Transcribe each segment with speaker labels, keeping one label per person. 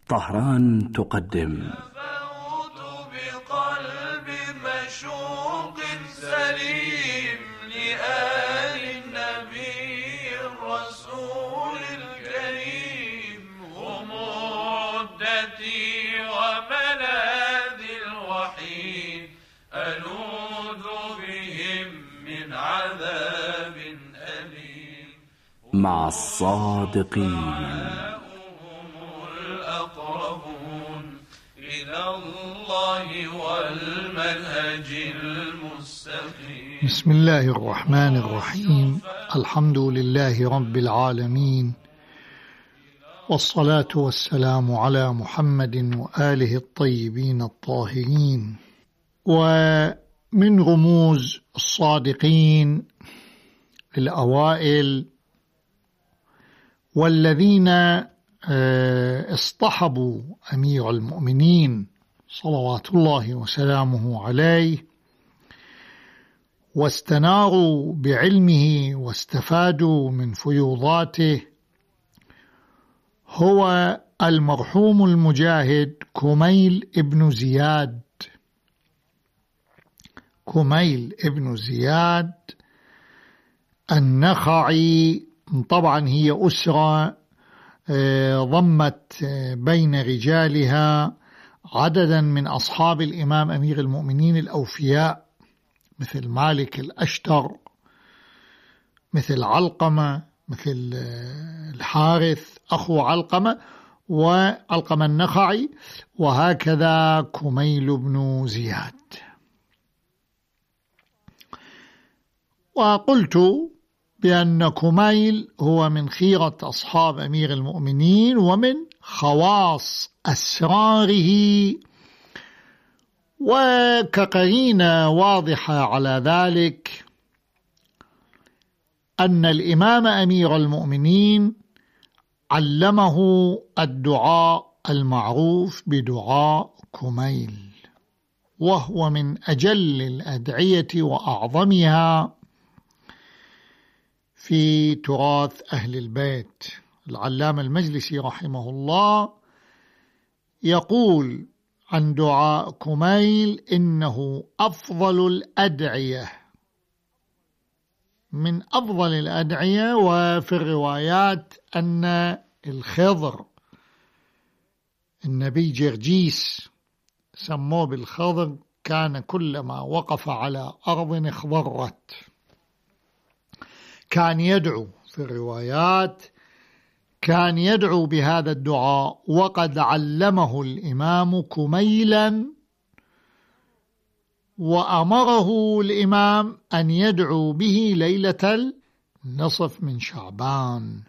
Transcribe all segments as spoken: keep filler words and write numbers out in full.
Speaker 1: طهران تقدم
Speaker 2: بقلب مشوق سليم لآل النبي الرسول الكريم، هم عدتي وملاذي الوحيد، ألوذ بهم من عذاب أليم.
Speaker 1: مع الصادقين
Speaker 2: إلى الله والمنهج المستقيم.
Speaker 3: بسم الله الرحمن الرحيم. الحمد لله رب العالمين، والصلاة والسلام على محمد وآله الطيبين الطاهرين. ومن رموز الصادقين الأوائل والذين اصطحبوا أمير المؤمنين صلوات الله وسلامه عليه واستناروا بعلمه واستفادوا من فيوضاته هو المرحوم المجاهد كميل ابن زياد. كميل ابن زياد النخعي. طبعا هي أسرة ضمت بين رجالها عددا من أصحاب الإمام أمير المؤمنين الأوفياء، مثل مالك الأشتر، مثل علقمة، مثل الحارث أخو علقمة وعلقمة النخعي، وهكذا كميل بن زياد. وقلت بأن كميل هو من خيرة أصحاب أمير المؤمنين ومن خواص أسراره، وكقرينة واضحة على ذلك أن الإمام أمير المؤمنين علمه الدعاء المعروف بدعاء كميل، وهو من أجل الأدعية وأعظمها في تراث أهل البيت. العلامة المجلسي رحمه الله يقول عن دعاء كميل إنه أفضل الأدعية، من أفضل الأدعية. وفي الروايات أن الخضر النبي جرجيس سموه بالخضر، كان كلما وقف على أرض اخضرت. كان يدعو في الروايات كان يدعو بهذا الدعاء، وقد علمه الإمام كميلا وأمره الإمام أن يدعو به ليلة النصف من شعبان.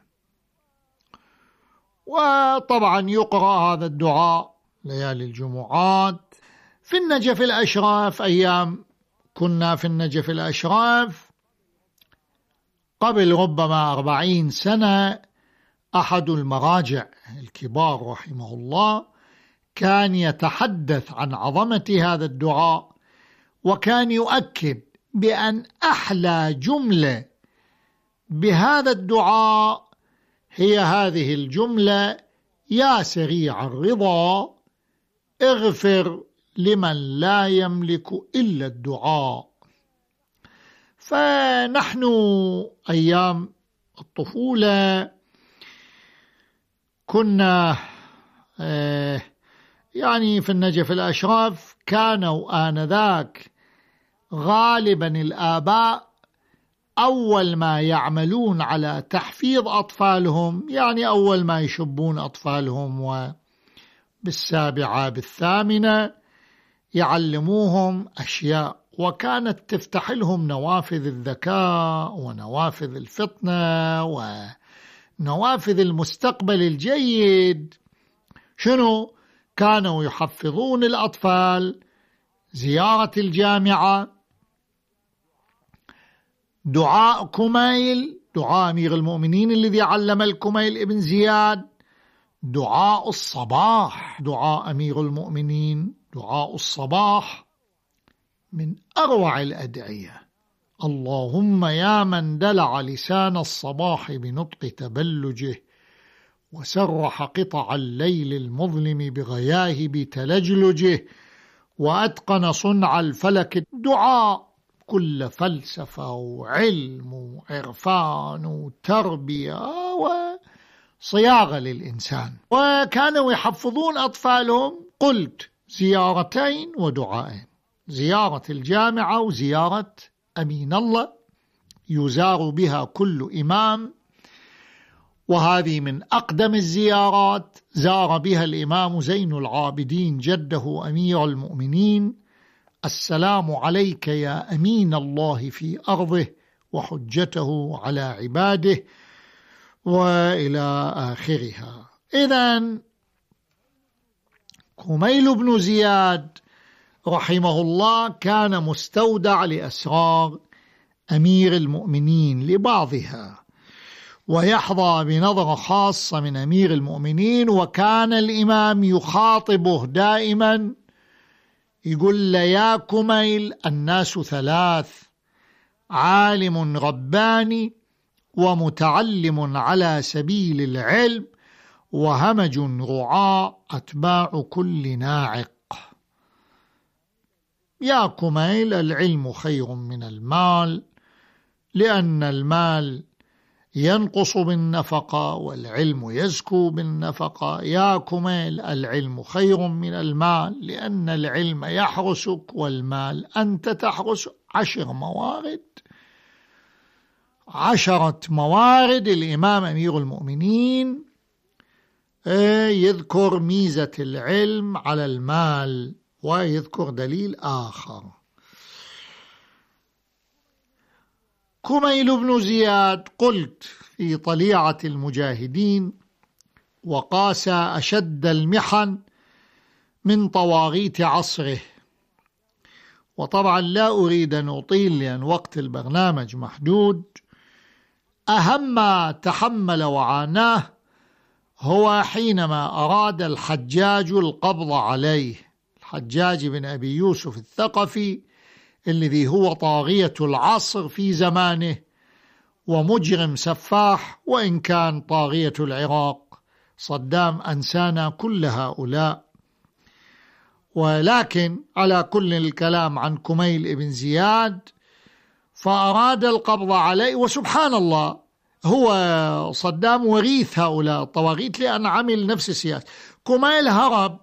Speaker 3: وطبعا يقرأ هذا الدعاء ليالي الجمعات في النجف الأشراف. أيام كنا في النجف الأشراف قبل ربما أربعين سنة، أحد المراجع الكبار رحمه الله كان يتحدث عن عظمة هذا الدعاء، وكان يؤكد بأن أحلى جملة بهذا الدعاء هي هذه الجملة: يا سريع الرضا اغفر لمن لا يملك إلا الدعاء. فنحن أيام الطفولة كنا يعني في النجف الأشراف، كانوا آنذاك غالبا الآباء أول ما يعملون على تحفيظ أطفالهم، يعني أول ما يشبون أطفالهم وبالسابعة بالثامنة يعلموهم أشياء، وكانت تفتح لهم نوافذ الذكاء ونوافذ الفطنة ونوافذ المستقبل الجيد. شنو؟ كانوا يحفظون الأطفال زيارة الجامعة، دعاء كميل، دعاء أمير المؤمنين الذي علم الكميل ابن زياد، دعاء الصباح، دعاء أمير المؤمنين دعاء الصباح من أروع الأدعية. اللهم يا من دلع لسان الصباح بنطق تبلجه، وسرح قطع الليل المظلم بغياهب تلجلجه، وأتقن صنع الفلك الدعاء، كل فلسفة وعلم وعرفان وتربية وصياغة للإنسان. وكانوا يحفظون أطفالهم قلت زيارتين ودعائين، زيارة الجامعة وزيارة أمين الله يزار بها كل إمام، وهذه من أقدم الزيارات زار بها الإمام زين العابدين جده أمير المؤمنين: السلام عليك يا أمين الله في أرضه وحجته على عباده، وإلى آخرها. إذن كميل بن زياد رحمه الله كان مستودع لأسرار أمير المؤمنين لبعضها، ويحظى بنظرة خاصة من أمير المؤمنين، وكان الإمام يخاطبه دائما يقول له: يا كميل، الناس ثلاث: عالم رباني، ومتعلم على سبيل العلم، وهمج رعاء أتباع كل ناعق. يا كميل، العلم خير من المال، لأن المال ينقص بالنفقة والعلم يزكو بالنفقة. يا كميل، العلم خير من المال، لأن العلم يحرسك والمال أنت تحرس. عشر موارد، عشرة موارد. الإمام أمير المؤمنين يذكر ميزة العلم على المال، ويذكر دليل آخر. كميل بن زياد قلت في طليعة المجاهدين: وقاس أشد المحن من طواغيت عصره. وطبعا لا أريد أن أطيل لأن وقت البرنامج محدود. أهم ما تحمل وعاناه هو حينما أراد الحجاج القبض عليه، الحجاج بن أبي يوسف الثقفي الذي هو طاغية العصر في زمانه ومجرم سفاح، وإن كان طاغية العراق صدام أنسانا كل هؤلاء. ولكن على كل الكلام عن كميل بن زياد، فأراد القبض عليه. وسبحان الله، هو صدام وريث هؤلاء الطواغيت لأن عمل نفس السياسة. كميل هرب،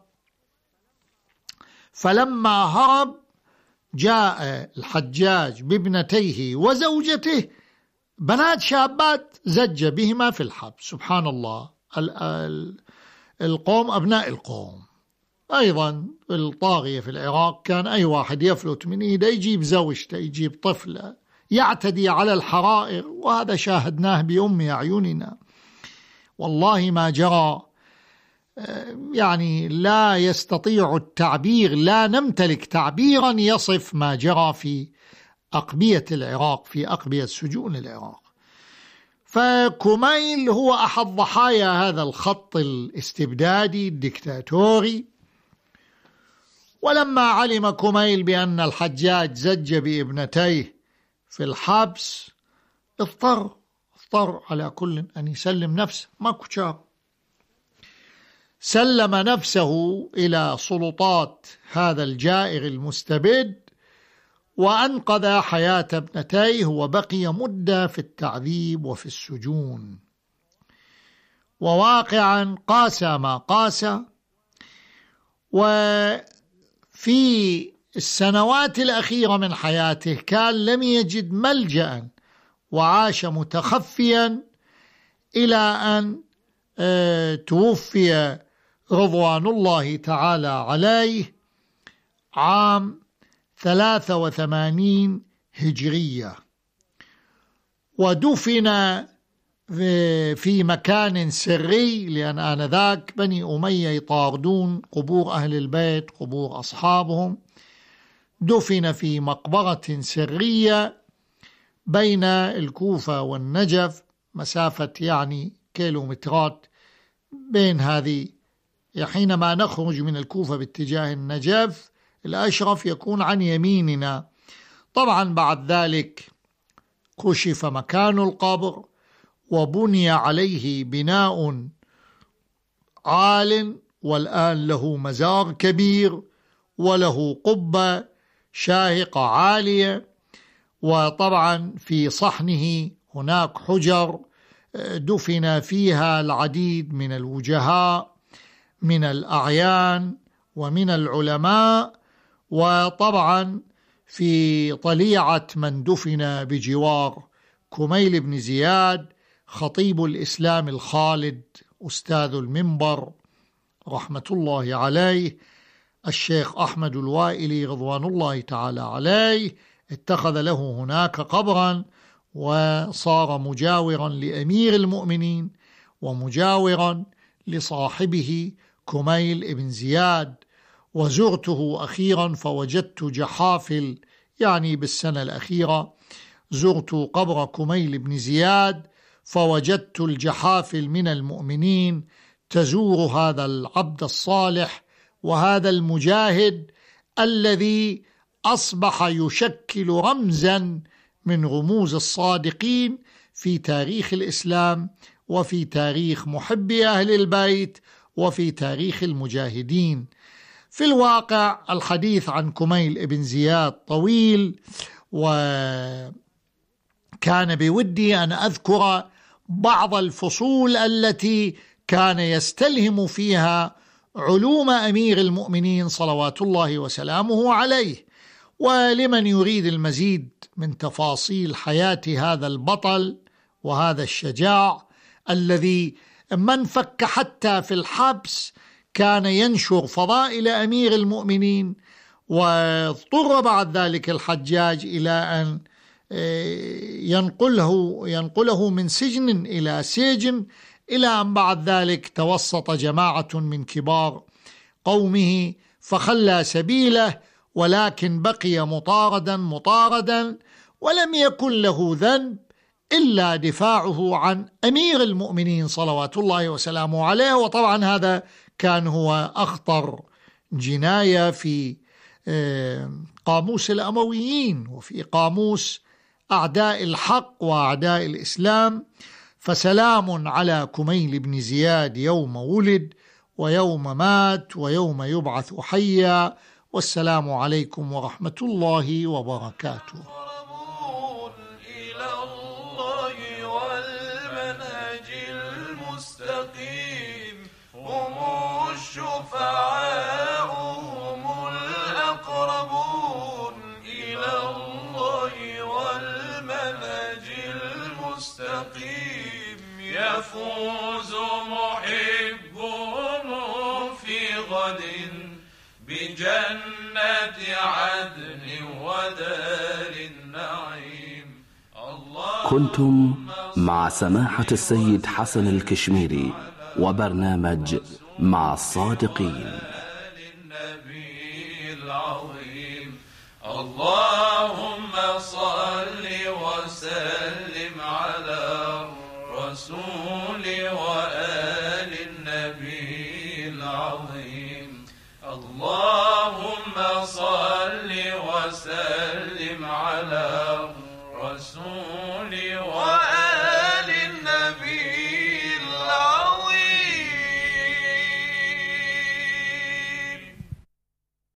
Speaker 3: فلما هرب جاء الحجاج بابنتيه وزوجته بنات شابات زج بهما في الحبس. سبحان الله، القوم أبناء القوم. أيضا الطاغية في العراق كان أي واحد يفلت من إيده يجيب زوجته، يجيب طفلة، يعتدي على الحرائر، وهذا شاهدناه بأم أعيننا. والله ما جرى، يعني لا يستطيع التعبير، لا نمتلك تعبيرا يصف ما جرى في أقبية العراق، في أقبية سجون العراق. فكميل هو أحد ضحايا هذا الخط الاستبدادي الدكتاتوري. ولما علم كميل بأن الحجاج زج بابنتيه في الحبس، اضطر اضطر على كل أن يسلم نفسه، ماكو شاب، سلم نفسه إلى سلطات هذا الجائر المستبد، وأنقذ حياة ابنتيه، وبقي مدة في التعذيب وفي السجون. وواقعا قاس ما قاس. وفي السنوات الأخيرة من حياته كان لم يجد ملجأ، وعاش متخفيا إلى أن توفي رضوان الله تعالى عليه عام ثلاثة وثمانين هجرية، ودفن في مكان سري، لأن آنذاك بني أمية يطاردون قبور أهل البيت، قبور أصحابهم. دفن في مقبرة سرية بين الكوفة والنجف، مسافة يعني كيلومترات بين هذه. حينما نخرج من الكوفة باتجاه النجف، الأشرف يكون عن يميننا. طبعا بعد ذلك كشف مكان القبر، وبني عليه بناء عال، والآن له مزار كبير وله قبة شاهقة عالية، وطبعا في صحنه هناك حجر دفن فيها العديد من الوجهاء من الأعيان ومن العلماء. وطبعا في طليعة من دفن بجوار كميل بن زياد خطيب الإسلام الخالد أستاذ المنبر رحمة الله عليه الشيخ أحمد الوائلي رضوان الله تعالى عليه، اتخذ له هناك قبرا وصار مجاورا لأمير المؤمنين ومجاورا لصاحبه كميل بن زياد. وزرته أخيرا فوجدت جحافل، يعني بالسنة الأخيرة زرت قبر كميل بن زياد فوجدت الجحافل من المؤمنين تزور هذا العبد الصالح وهذا المجاهد الذي أصبح يشكل رمزا من رموز الصادقين في تاريخ الإسلام وفي تاريخ محبي أهل البيت وفي تاريخ المجاهدين. في الواقع الحديث عن كميل بن زياد طويل، وكان بودي أن أذكر بعض الفصول التي كان يستلهم فيها علوم أمير المؤمنين صلوات الله وسلامه عليه. ولمن يريد المزيد من تفاصيل حياة هذا البطل وهذا الشجاع الذي من فك حتى في الحبس كان ينشر فضائل أمير المؤمنين، واضطر بعد ذلك الحجاج إلى أن ينقله ينقله من سجن إلى سجن، إلى أن بعد ذلك توسط جماعة من كبار قومه فخلى سبيله، ولكن بقي مطاردا مطاردا ولم يكن له ذنب إلا دفاعه عن أمير المؤمنين صلوات الله وسلامه عليه. وطبعا هذا كان هو أخطر جناية في قاموس الأمويين وفي قاموس أعداء الحق وأعداء الإسلام. فسلام على كميل بن زياد يوم ولد ويوم مات ويوم يبعث حيا، والسلام عليكم ورحمة الله وبركاته.
Speaker 2: إلى الله والمنهج المستقيم، هم الشفعاء هم الأقربون. إلى الله والمنهج المستقيم، يفوز محبهم في غد بجنة عدن ودار النعيم.
Speaker 1: كنتم مع سماحة السيد حسن الكشميري وبرنامج مع الصادقين.
Speaker 2: النبي العظيم اللهم صل وسلم على الرسول وآل النبي العظيم. اللهم صل وسلم على الرسول